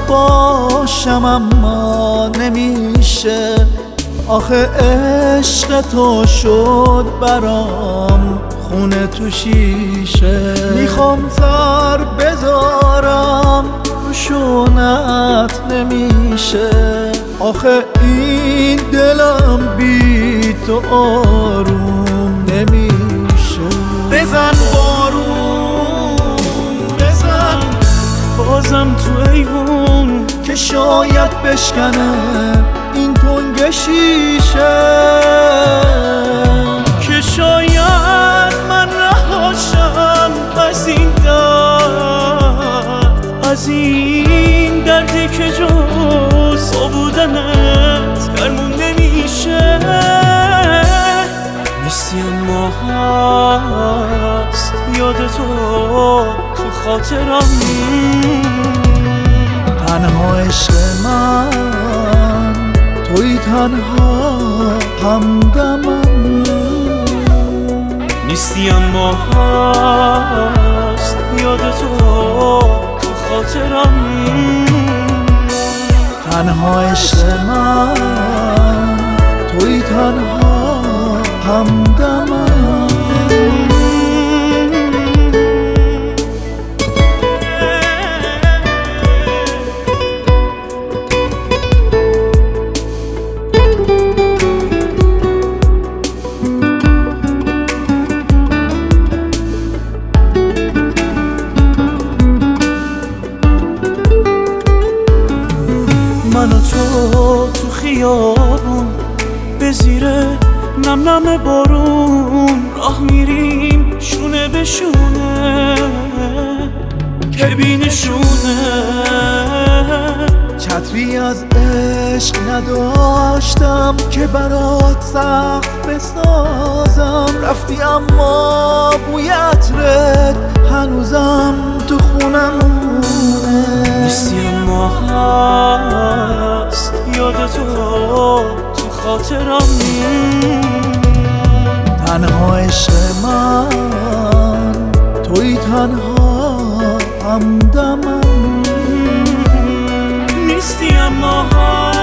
باشم اما نمیشه، آخه عشق تو شد برام خونه تو شیشه. میخوام سر بذارم رو شونت نمیشه، آخه این دلم بی تو آروم نمیشه. بزن بارون بزن بازم تو ایوون که شاید بشکنه این تنگ شیشه، که شاید من رهاشم از این درد، از این دردی که جز تو بودنت درمون نمیشه. نیستی اما هست یاد تو خاطرم، تنها عشق من توی، تنها همدمم. نیستی اما هست یاد تو خاطرم، تنها عشق من توی، تنها همدمم. من و تو خیابون به زیر نم نم بارون راه میریم شونه به شونه که بینشونه. چتری از عشق نداشتم که برات سقف بسازم، رفتی اما بوی عطرت هنوزم تو خونمونه. نیستی اما هست یاد تو خاطرم، تنها عشق من توی، تنها همدمم. نیستی اما